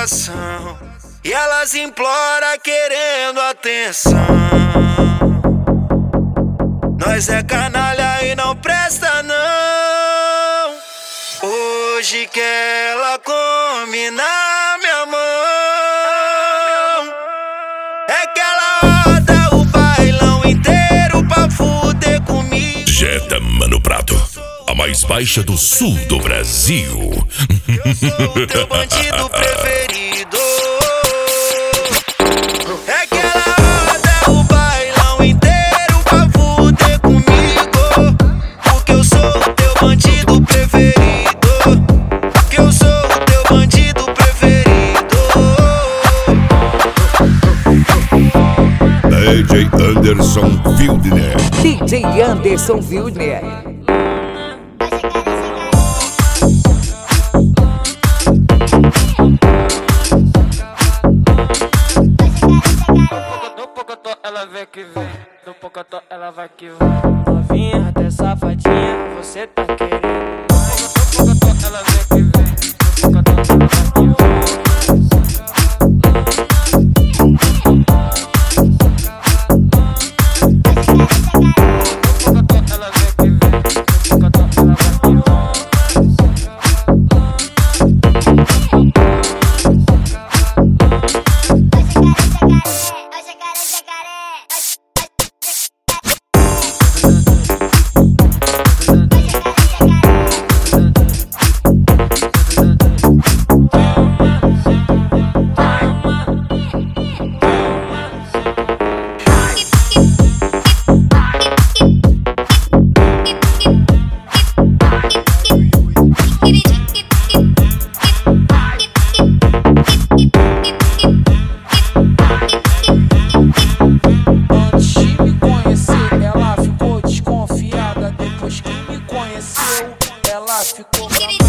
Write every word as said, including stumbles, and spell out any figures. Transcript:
coração e elas imploram querendo atenção. Nós é canalha e não presta não. Hoje que ela come na minha mão, é que ela roda o bailão inteiro pra fuder comigo. Jetta Mano Prado, a mais baixa do sul do Brasil. Eu sou o teu bandido preferido. É que ela roda o bailão inteiro pra fuder comigo. Porque eu sou o teu bandido preferido. Que eu sou o teu bandido preferido. D J Anderson Wildner. D J Anderson Wildner. No pocotó ela vem que vem, no pocotó ela vai que vai. Novinha, até safadinha, você tá querendo. No pocotó ela vem que vem, no pocotó ela vai que vai. Antes de me conhecer, ela ficou desconfiada. Depois que me conheceu, ela ficou